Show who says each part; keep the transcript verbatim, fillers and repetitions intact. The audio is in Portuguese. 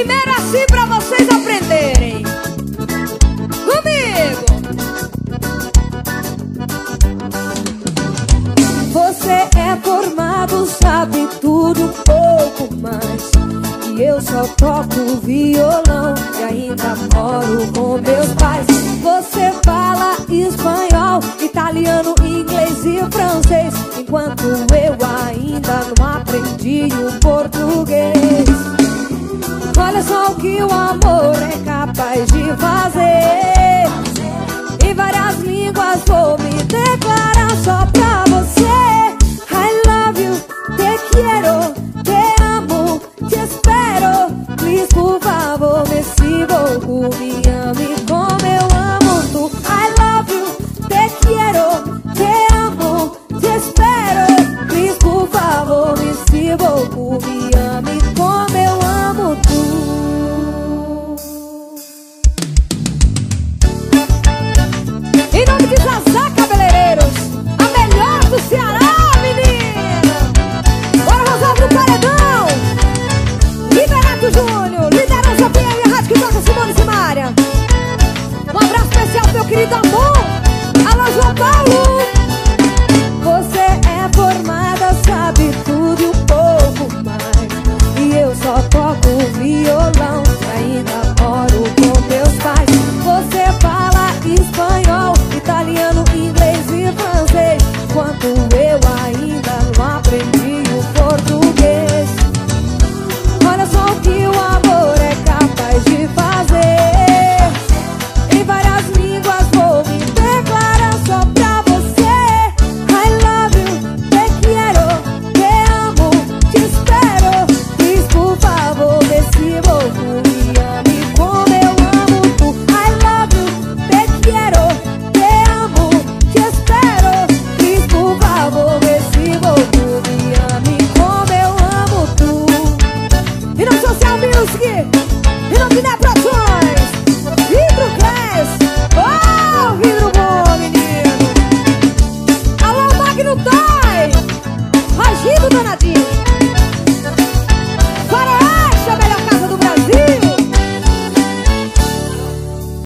Speaker 1: Primeiro assim pra vocês aprenderem. Comigo. Você é formado, sabe tudo um pouco mais. E eu só toco violão e ainda moro com meus pais. Você fala espanhol, italiano, inglês e francês, enquanto eu ainda não aprendi o português. Olha só o que o amor é capaz de fazer. Em várias línguas vou me declarar só pra você. I love you, te quiero, te amo, te espero. Please, por favor, me si beaucoup, me ame como eu amo tu. I love you, te quiero, te amo, te espero. Please, por favor, me si beaucoup, me ame como eu amo tu. Em nome de Zazá Cabeleireiros, a melhor do Ceará, menina. Bora Rosal pro paredão. Liberato Júnior, liderança P M, a rádio que toca Simone Simaria. Um abraço especial pro meu querido amor, alô João Paulo. Você é formada, sabe tudo e um pouco mais. E eu só toco violão e ainda moro com meus pais. Você fala espanhol, italiano, inglês e francês, enquanto eu ainda não aprendi o português. Olha só o que o amor é capaz de fazer. Em várias línguas vou me declarar só pra você. I love you, te quiero, te amo, te espero. Please, por favor, me si beaucoup, me ame como eu amo tu. I love you, te quiero, te amo, te espero. Please, por favor, me si beaucoup, me ame como eu amo tu. E no Social Music,